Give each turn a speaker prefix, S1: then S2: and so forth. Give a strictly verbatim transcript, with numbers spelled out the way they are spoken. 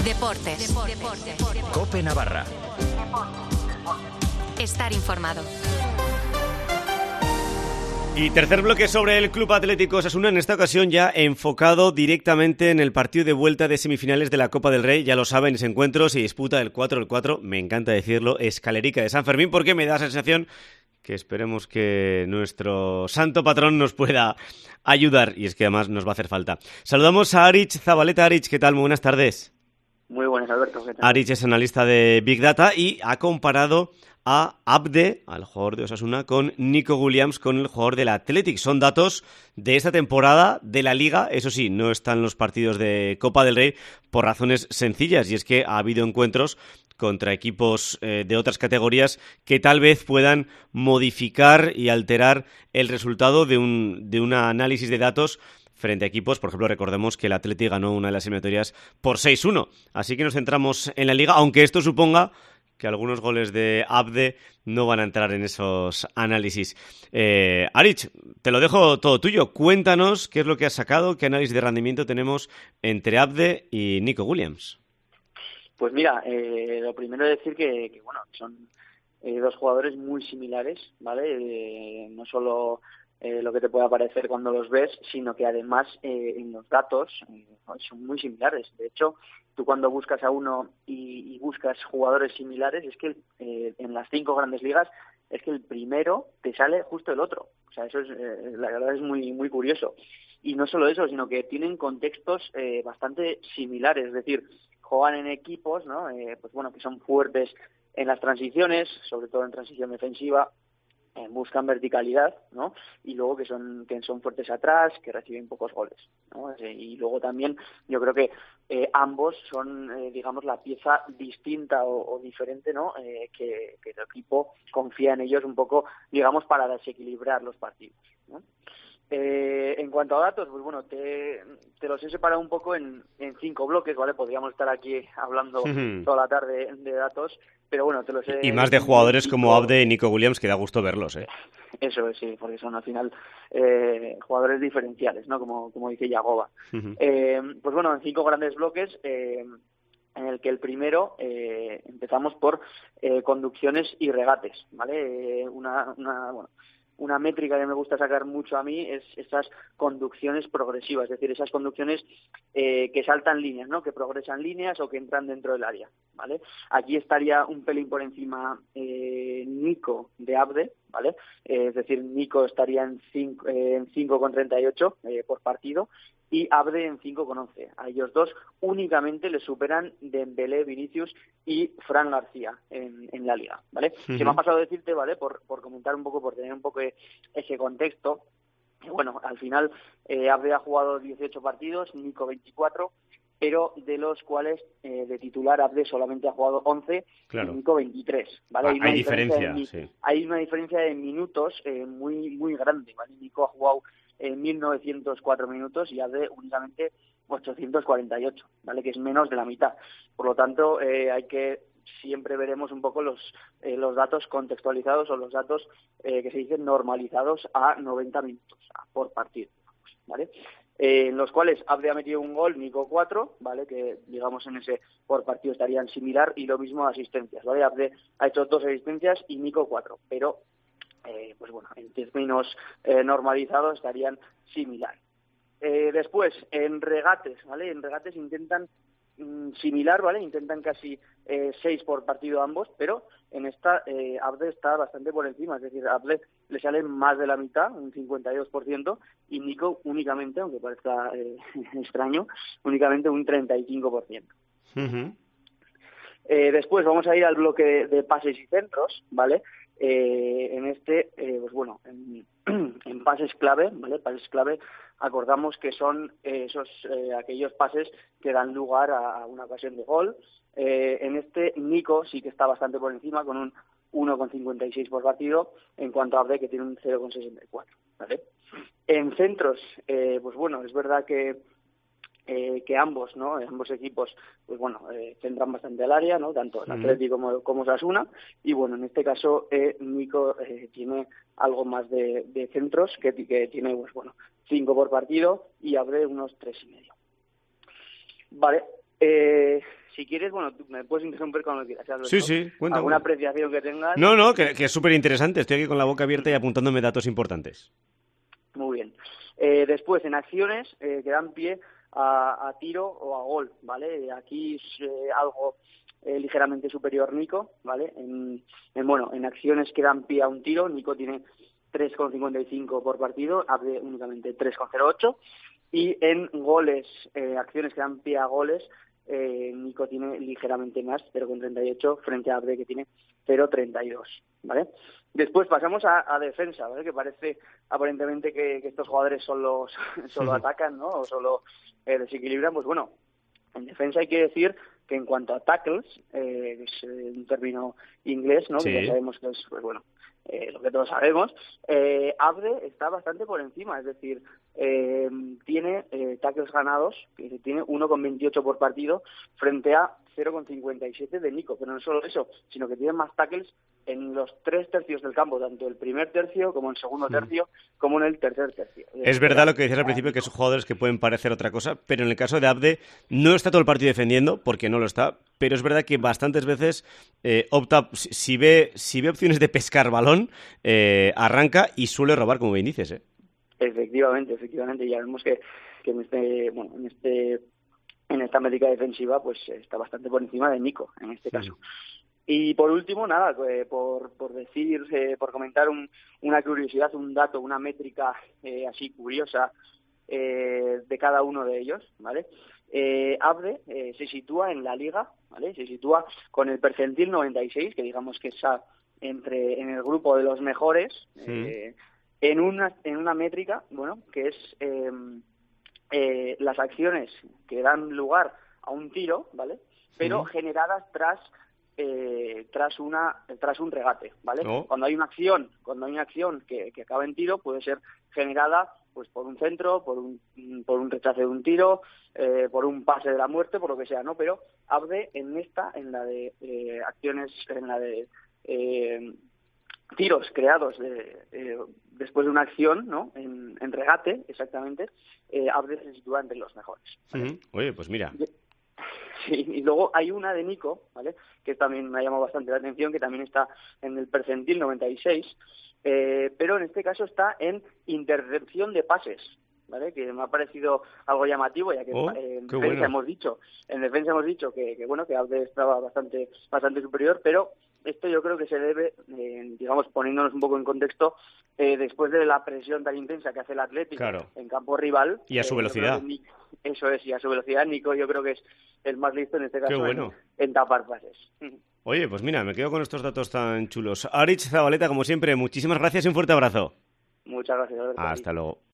S1: Deportes. Deportes.
S2: COPE Navarra.
S1: Estar informado.
S3: Y tercer bloque sobre el Club Atlético Osasuna, en esta ocasión ya enfocado directamente en el partido de vuelta de semifinales de la Copa del Rey. Ya lo saben, ese encuentro se disputa el cuatro del cuatro, me encanta decirlo, Escalerica de San Fermín, porque me da la sensación que esperemos que nuestro santo patrón nos pueda ayudar, y es que además nos va a hacer falta. Saludamos a Arich Zabaleta. Arich, ¿qué tal? Muy buenas tardes.
S4: Muy buenas, Alberto. ¿Qué tal?
S3: Arich es analista de Big Data y ha comparado a Abde, al jugador de Osasuna, con Nico Williams, con el jugador del Athletic. Son datos de esta temporada de la Liga. Eso sí, no están los partidos de Copa del Rey por razones sencillas, y es que ha habido encuentros contra equipos eh, de otras categorías que tal vez puedan modificar y alterar el resultado de un, de un análisis de datos frente a equipos. Por ejemplo, recordemos que el Athletic ganó una de las eliminatorias por seis uno. Así que nos centramos en la Liga, aunque esto suponga que algunos goles de Abde no van a entrar en esos análisis. Eh, Arich, te lo dejo todo tuyo. Cuéntanos qué es lo que has sacado, qué análisis de rendimiento tenemos entre Abde y Nico Williams.
S4: Pues mira, eh, lo primero es decir que, que bueno, son eh, dos jugadores muy similares, ¿vale? Eh, no solo eh, lo que te pueda parecer cuando los ves, sino que además eh, en los datos eh, son muy similares. De hecho, tú cuando buscas a uno y, y buscas jugadores similares, es que eh, en las cinco grandes ligas es que el primero te sale justo el otro. O sea, eso es, eh, la verdad es muy muy curioso. Y no solo eso, sino que tienen contextos eh, bastante similares, es decir, juegan en equipos, ¿no? Eh, pues bueno, que son fuertes en las transiciones, sobre todo en transición defensiva, eh, buscan verticalidad, ¿no? Y luego que son que son fuertes atrás, que reciben pocos goles, ¿no? Eh, y luego también yo creo que eh, ambos son, eh, digamos, la pieza distinta o, o diferente, ¿no? Eh, que, que el equipo confía en ellos un poco, digamos, para desequilibrar los partidos, ¿no? Eh, en cuanto a datos, pues bueno, te, te los he separado un poco en, en cinco bloques, ¿vale? Podríamos estar aquí hablando uh-huh. toda la tarde de datos, pero bueno, te los he...
S3: Y más de jugadores cinco... como Abde y Nico Williams, que da gusto verlos, ¿eh?
S4: Eso es, sí, porque son al final eh, jugadores diferenciales, ¿no? Como, como dice Yagoba. Uh-huh. Eh, pues bueno, en cinco grandes bloques... Eh, en el que el primero eh, empezamos por eh, conducciones y regates, ¿vale? Eh, una, una, bueno, una métrica que me gusta sacar mucho a mí es esas conducciones progresivas, es decir, esas conducciones eh, que saltan líneas, ¿no? Que progresan líneas o que entran dentro del área, ¿vale? Aquí estaría un pelín por encima eh, Nico de Abde, ¿vale? Eh, es decir, Nico estaría en cinco, eh, en cinco coma treinta y ocho eh, por partido, y Abde en cinco coma once. A ellos dos únicamente le superan Dembélé, Vinicius y Fran García en, en la Liga, ¿vale? Uh-huh. Se me ha pasado a decirte, ¿vale? Por, por comentar un poco, por tener un poco ese contexto. Bueno, al final eh, Abde ha jugado dieciocho partidos, Nico veinticuatro, pero de los cuales eh, de titular Abde solamente ha jugado once,
S3: claro.
S4: Y Nico veintitrés, ¿vale?
S3: Ah,
S4: hay, una
S3: hay
S4: diferencia,
S3: diferencia,
S4: de,
S3: sí.
S4: Hay una diferencia de minutos eh, muy muy grande, ¿vale? Nico ha jugado en mil novecientos cuatro minutos y Abde únicamente ochocientos cuarenta y ocho, ¿vale? Que es menos de la mitad. Por lo tanto, eh, hay que siempre veremos un poco los eh, los datos contextualizados o los datos eh, que se dicen normalizados a noventa minutos por partido, ¿vale? Eh, en los cuales Abde ha metido un gol, Nico cuatro, ¿vale? Que digamos en ese por partido estarían similar, y lo mismo asistencias, ¿vale? Abde ha hecho dos asistencias y Nico cuatro, pero eh, pues bueno, en términos eh, normalizados estarían similar. Eh, después, en regates, ¿vale? En regates intentan mm, similar, ¿vale? Intentan casi eh, seis por partido ambos, pero en esta eh, Abde está bastante por encima, es decir, a Abde le sale más de la mitad, un cincuenta y dos por ciento, y Nico únicamente, aunque parezca eh, extraño, únicamente un treinta y cinco por ciento.
S3: Uh-huh.
S4: Eh, después vamos a ir al bloque de, de pases y centros, ¿vale? Eh, en este, eh, pues bueno, en, en pases clave, ¿vale? Pases clave, acordamos que son eh, esos eh, aquellos pases que dan lugar a, a una ocasión de gol. Eh, en este, Nico sí que está bastante por encima, con un uno coma cincuenta y seis por partido, en cuanto a Abde, que tiene un cero coma sesenta y cuatro, ¿vale? En centros, eh, pues bueno, es verdad que Eh, que ambos, ¿no? Ambos equipos, pues bueno, eh, centran bastante al área, ¿no? Tanto el Atlético como, como Osasuna, y bueno, en este caso eh, Nico eh, tiene algo más de, de centros, que, que tiene, pues bueno, cinco por partido, y Abde unos tres y medio. Vale, eh, si quieres, bueno, tú me puedes interrumpir cuando quieras. ¿Sabes?
S3: Sí, sí, cuenta.
S4: ¿Alguna apreciación que tengas?
S3: No, no, que, que es súper interesante. Estoy aquí con la boca abierta y apuntándome datos importantes.
S4: Muy bien. Eh, después, en acciones eh, que dan pie a, a tiro o a gol, ¿vale? Aquí es eh, algo eh, ligeramente superior Nico, ¿vale? En, en, bueno, en acciones que dan pie a un tiro, Nico tiene tres coma cincuenta y cinco por partido, Abde únicamente tres coma cero ocho, y en goles, eh, acciones que dan pie a goles, eh, Nico tiene ligeramente más, cero coma treinta y ocho, frente a Abde, que tiene cero coma treinta y dos, ¿vale? Después pasamos a, a defensa, ¿vale? Que parece aparentemente que, que estos jugadores solo, solo sí. atacan, ¿no? O solo eh, desequilibran. Pues bueno, en defensa hay que decir que en cuanto a tackles, eh, que es un término inglés, ¿no? Sí. Que ya sabemos que es, pues bueno, eh, lo que todos sabemos, eh, Abde está bastante por encima, es decir, eh, tiene eh, tackles ganados, que tiene uno coma veintiocho por partido frente a cero coma cincuenta y siete de Nico, pero no solo eso, sino que tiene más tackles en los tres tercios del campo, tanto el primer tercio como el segundo tercio, mm. como en el tercer tercio.
S3: Es verdad lo que decías al principio, que son jugadores que pueden parecer otra cosa, pero en el caso de Abde no está todo el partido defendiendo, porque no lo está, pero es verdad que bastantes veces eh, opta, si ve, si ve opciones de pescar balón, eh, arranca y suele robar, como bien dices, ¿eh?
S4: Efectivamente, efectivamente, ya vemos que, que en este, bueno, en este, en esta métrica defensiva, pues está bastante por encima de Nico, en este caso. Sí. Y por último, nada, eh, por, por decir, eh, por comentar un, una curiosidad, un dato, una métrica eh, así curiosa eh, de cada uno de ellos, ¿vale? Eh, Abde eh, se sitúa en la liga, ¿vale? Se sitúa con el percentil noventa y seis, que digamos que está entre en el grupo de los mejores, sí. eh, en una en una métrica, bueno, que es eh, eh, las acciones que dan lugar a un tiro, ¿vale? Pero sí. generadas tras Eh, tras una tras un regate, ¿vale? Oh. Cuando hay una acción, cuando hay una acción que, que acaba en tiro, puede ser generada pues por un centro, por un por un rechace de un tiro, eh, por un pase de la muerte, por lo que sea, ¿no? Pero Abde en esta, en la de eh, acciones, en la de eh, tiros creados de, eh, después de una acción, ¿no? En, en regate, exactamente, eh, Abde se sitúa entre los mejores, ¿vale?
S3: Mm-hmm. Oye, pues mira.
S4: Sí, y luego hay una de Nico, ¿vale? Que también me ha llamado bastante la atención, que también está en el percentil noventa y seis, eh, pero en este caso está en intercepción de pases, ¿vale? Que me ha parecido algo llamativo, ya que
S3: oh,
S4: eh, en defensa
S3: bueno.
S4: hemos dicho, en defensa hemos dicho que, que bueno, que Abde estaba bastante, bastante superior, pero esto yo creo que se debe, eh, digamos, poniéndonos un poco en contexto, eh, después de la presión tan intensa que hace el Atlético
S3: claro.
S4: en campo rival.
S3: Y a su eh, velocidad.
S4: Nico, eso es, y a su velocidad, Nico yo creo que es el más listo en este caso
S3: bueno.
S4: en, en tapar pases.
S3: Oye, pues mira, me quedo con estos datos tan chulos. Aritz Zabaleta, como siempre, muchísimas gracias y un fuerte abrazo.
S4: Muchas gracias.
S3: Hasta luego.